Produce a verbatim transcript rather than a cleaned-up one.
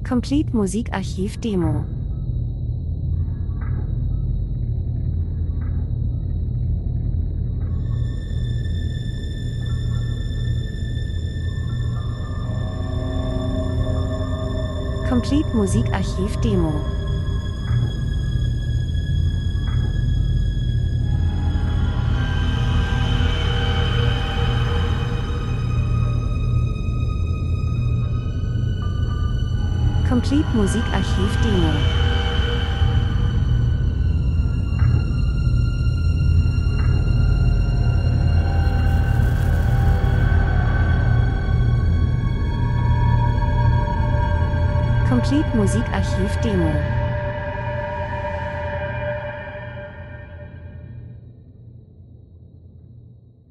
Complete Musikarchiv Demo. Complete Musikarchiv Demo. Complete Musikarchiv Demo. Complete Musikarchiv Demo.